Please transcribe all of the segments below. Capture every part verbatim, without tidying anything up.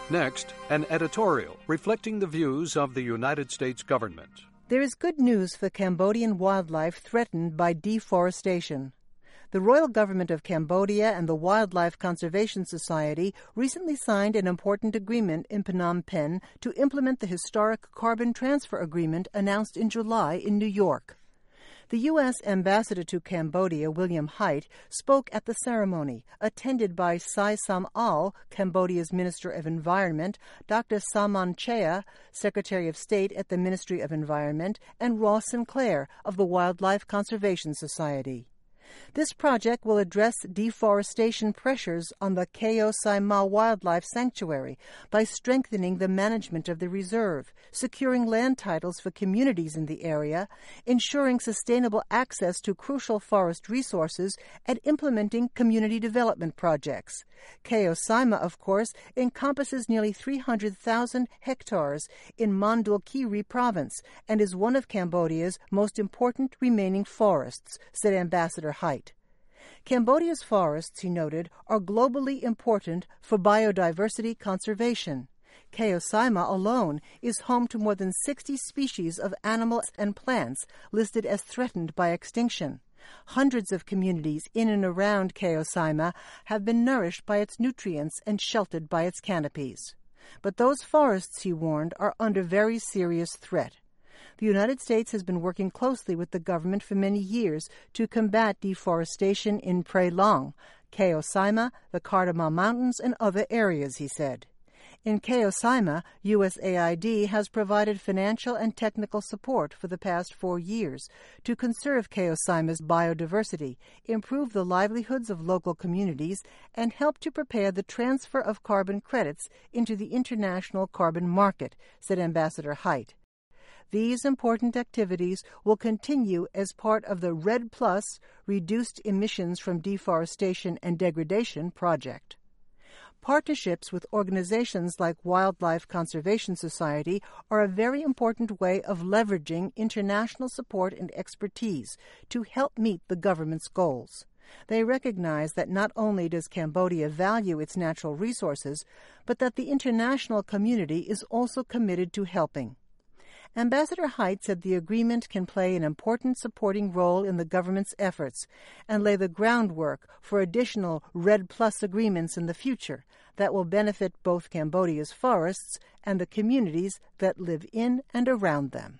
Next, an editorial reflecting the views of the United States government. There is good news for Cambodian wildlife threatened by deforestation. The Royal Government of Cambodia and the Wildlife Conservation Society recently signed an important agreement in Phnom Penh to implement the historic carbon transfer agreement announced in July in New York. The U S Ambassador to Cambodia, William Haidt, spoke at the ceremony, attended by Sai Sam Al, Cambodia's Minister of Environment, Doctor Saman Chea, Secretary of State at the Ministry of Environment, and Ross Sinclair of the Wildlife Conservation Society. This project will address deforestation pressures on the Keo Saima Wildlife Sanctuary by strengthening the management of the reserve, securing land titles for communities in the area, ensuring sustainable access to crucial forest resources, and implementing community development projects. Keo Saima, of course, encompasses nearly three hundred thousand hectares in Mondulkiri province and is one of Cambodia's most important remaining forests, said Ambassador Haidt. Cambodia's forests, he noted, are globally important for biodiversity conservation. Keo Saima alone is home to more than sixty species of animals and plants listed as threatened by extinction. Hundreds of communities in and around Keo Saima have been nourished by its nutrients and sheltered by its canopies. But those forests, he warned, are under very serious threat. The United States has been working closely with the government for many years to combat deforestation in Prey Long, Keo Saima, the Cardamom Mountains, and other areas, he said. In Keo Saima, U S A I D has provided financial and technical support for the past four years to conserve Keo Saima's biodiversity, improve the livelihoods of local communities, and help to prepare the transfer of carbon credits into the international carbon market, said Ambassador Haidt. These important activities will continue as part of the REDD Plus Reduced Emissions from Deforestation and Degradation project. Partnerships with organizations like Wildlife Conservation Society are a very important way of leveraging international support and expertise to help meet the government's goals. They recognize that not only does Cambodia value its natural resources, but that the international community is also committed to helping. Ambassador Haidt said the agreement can play an important supporting role in the government's efforts and lay the groundwork for additional REDD Plus agreements in the future that will benefit both Cambodia's forests and the communities that live in and around them.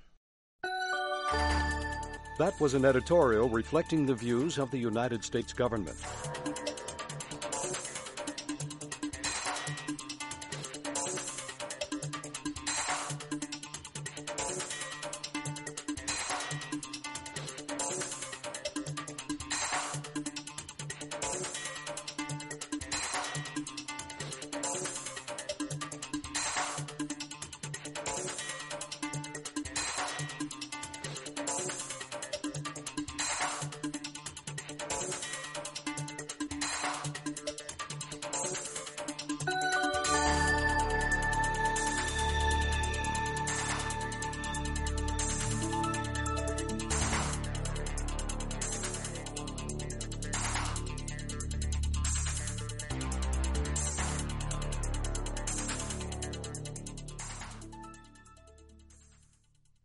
That was an editorial reflecting the views of the United States government.